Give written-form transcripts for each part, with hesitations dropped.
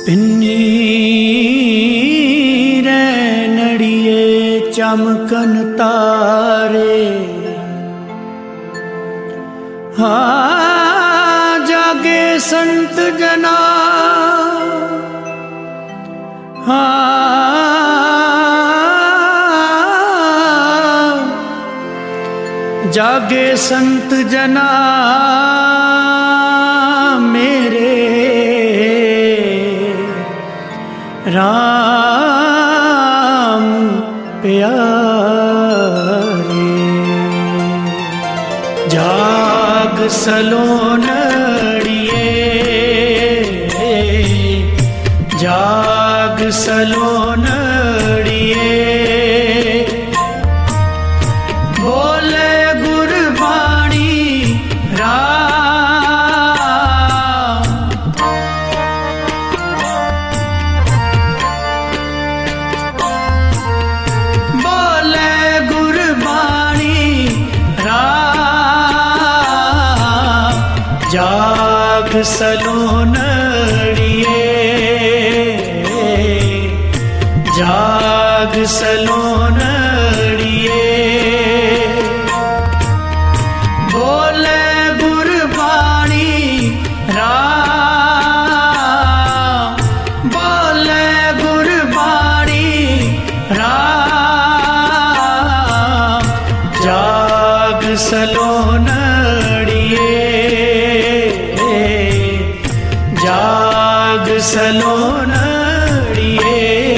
रे नड़िए चमकन तारे, हाँ जागे संत जना, हाँ जागे संत जना मेरे राम प्यारे। जाग सलोनड़िए, जाग सलोनड़िए, बोले गुरबाणी राम। बोले गुरबाणी राम, जाग सलोनड़िए, जाग सलोनड़िए, बोले गुरबाणी राम, बोले गुरबाणी राम, जाग सलोनड़िए, जाग सलोनड़िए।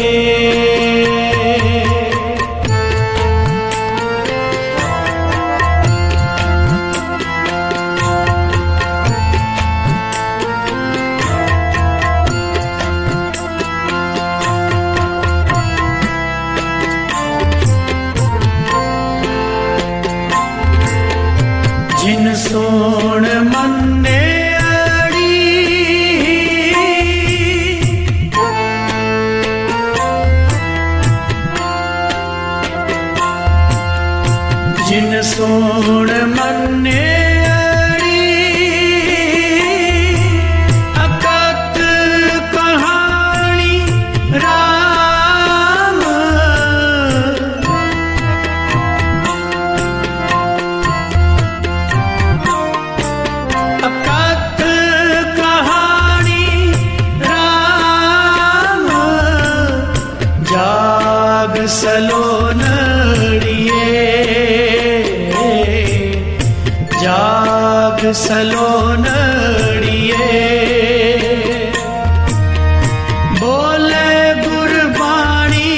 जिन सोण मन्ने अड़ी, जिन सोण मन्ने अड़ी, अकत कहानी राम, अकत कहानी राम, जाग सलोनड़िए, जाग सलोनड़िए, बोले गुरबाणी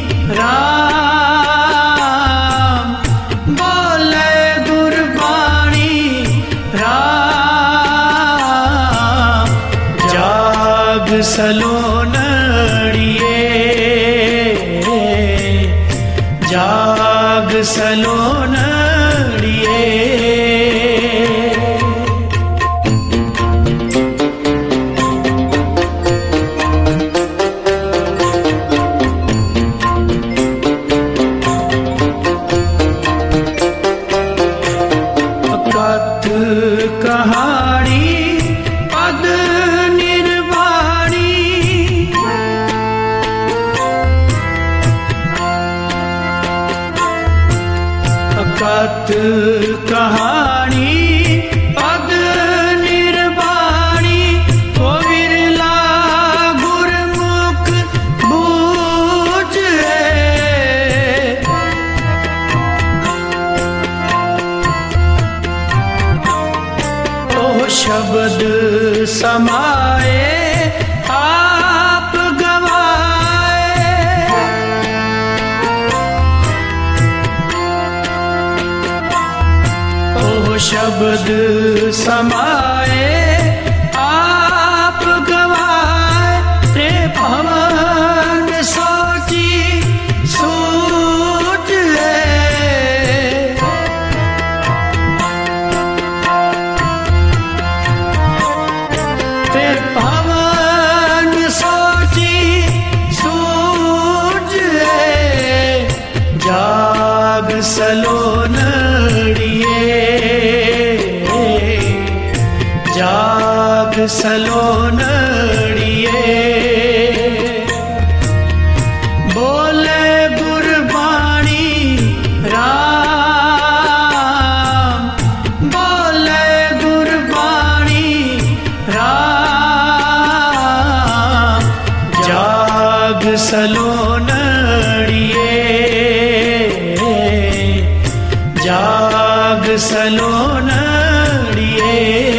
राम, बोले गुरबाणी राम, जाग सलोनड़िए, जाग सलोनड़िए। अकत कहानी पद निर्वाणी, अकत कहानी पद निर्वाणी, ओ विरला गुरमुख बूझे, ओ शब्द समाए आप गवाए, ओ शब्द समाए आप गवाए, रे भवन सोची सूझे, रे भवन सोची सूझे, जाग सलोनड़िए, जाग सलोनड़िए, सलोनड़िए, जाग सलोनड़िए।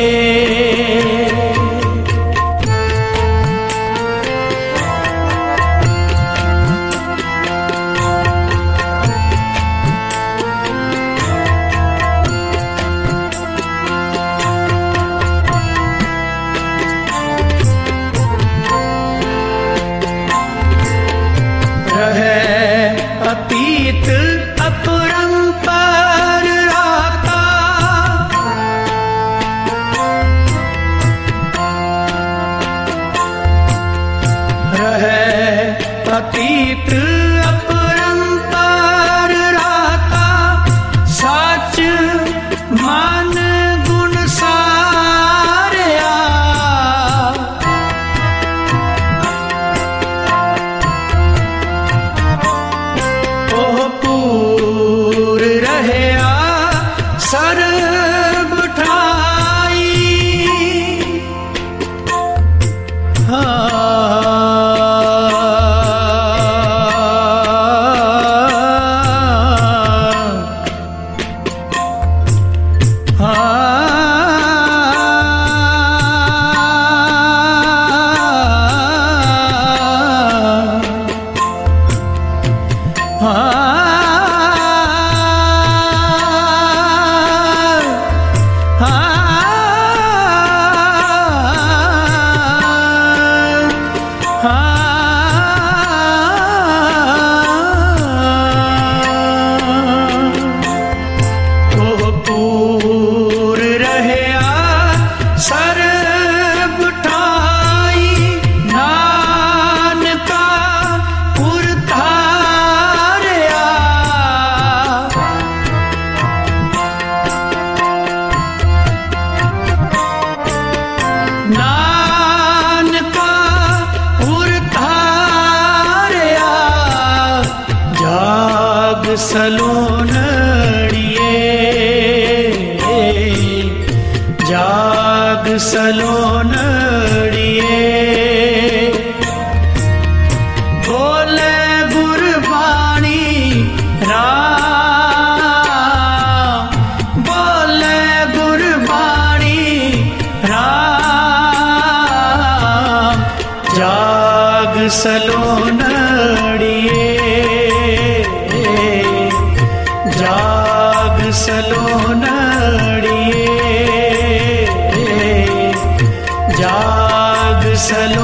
अतीत अपरंपार राता, रहे अतीत अपरंपार राता, सच मान गुण सारिया। पूर रहया सर्ब ठाई, सलोनड़िए, जाग सलोनड़िए। बोले गुरबाणी राम, बोले गुरबाणी राम, जाग सलोनड़िए, जाग सलोनड़िए, जाग सलो